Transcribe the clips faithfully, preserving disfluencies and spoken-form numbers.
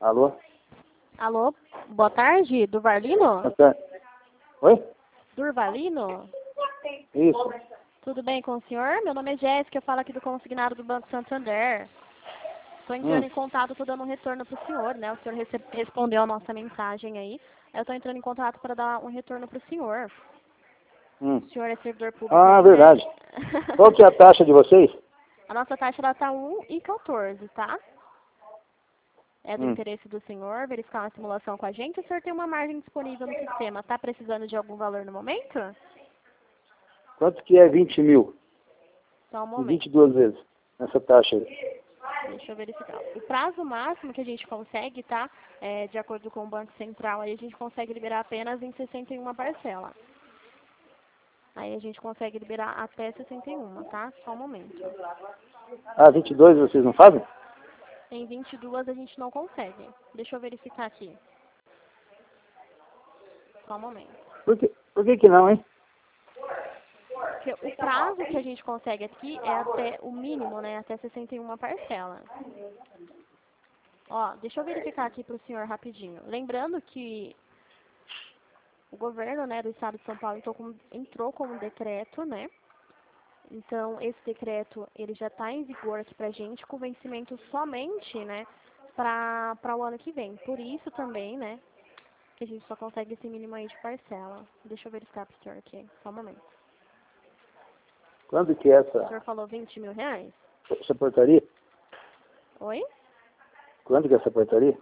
Alô? Alô, boa tarde, Durvalino? Boa tarde. Oi? Durvalino? Isso. Tudo bem com o senhor? Meu nome é Jéssica, eu falo aqui do consignado do Banco Santander. Estou entrando Hum. em contato, estou dando um retorno para o senhor, né? O senhor rece- respondeu a nossa mensagem aí. Eu estou entrando em contato para dar um retorno para o senhor. Hum. O senhor é servidor público Ah, aí, verdade. né? Qual que é a taxa de vocês? A nossa taxa ela tá um e quatorze, tá? É do Hum. interesse do senhor verificar uma simulação com a gente. O senhor tem uma margem disponível no sistema. Tá precisando de algum valor no momento? Quanto que é vinte mil? Só um Em momento. vinte e duas vezes, nessa taxa aí. Deixa eu verificar. O prazo máximo que a gente consegue, tá? É, de acordo com o Banco Central, aí a gente consegue liberar apenas em sessenta e uma parcela. Aí a gente consegue liberar até sessenta e uma, tá? Só um momento. Ah, vinte e dois vocês não fazem? Em vinte e duas a gente não consegue. Deixa eu verificar aqui. Só um momento. Por que, por que que não, hein? Porque o prazo que a gente consegue aqui é até o mínimo, né? Até sessenta e uma parcela. Ó, deixa eu verificar aqui para o senhor rapidinho. Lembrando que o governo, né, do estado de São Paulo entrou com, entrou com um decreto, né? Então, esse decreto, ele já está em vigor aqui pra gente, com vencimento somente, né, para o ano que vem. Por isso também, né, que a gente só consegue esse mínimo aí de parcela. Deixa eu verificar pro senhor aqui, só um momento. Quando que é O senhor essa, falou vinte mil reais? essa portaria? Oi? Quando que é essa portaria?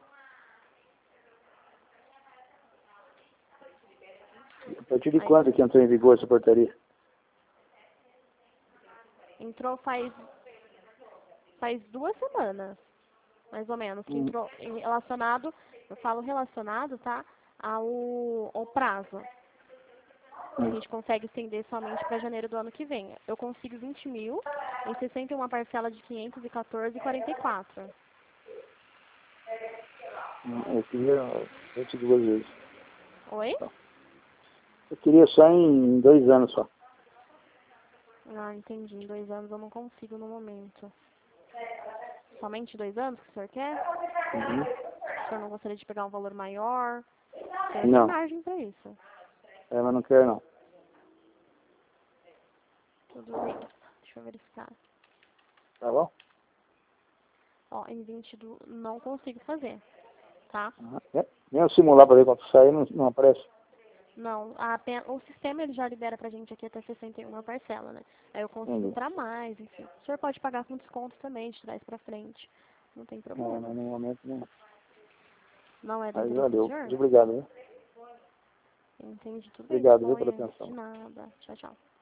A partir de Aí, quando que entrou em vigor essa portaria? entrou faz, faz duas semanas, mais ou menos, que Hum. entrou em relacionado, eu falo relacionado, tá, ao, ao prazo. A gente consegue estender somente para janeiro do ano que vem. Eu consigo vinte mil em sessenta e uma parcela de quinhentos e quatorze reais e quarenta e quatro centavos. Hum, Eu queria vinte e duas vezes. Oi? Eu queria só em dois anos só. Ah, entendi. Em dois anos eu não consigo no momento. Somente dois anos que o senhor quer? Uhum. O senhor não gostaria de pegar um valor maior? O senhor tem Não, margem para isso. é, mas não quero não. Tudo bem. Deixa eu verificar. Tá bom? Ó, em vinte do... não consigo fazer, tá? Uhum. É. Vem eu simular para ver quanto sai, não, não aparece. Não, a, pen- o sistema ele já libera pra gente aqui até sessenta e uma parcela, né? Aí eu consigo Entendi. pra mais, enfim. O senhor pode pagar com desconto também, de trás pra frente. Não tem Não, problema. não, no momento não. Não é do Aí interesse do valeu. senhor? Muito obrigado, viu? Entendi, tudo bem, Obrigado, viu, disponha. pela atenção. De nada. Tchau, tchau.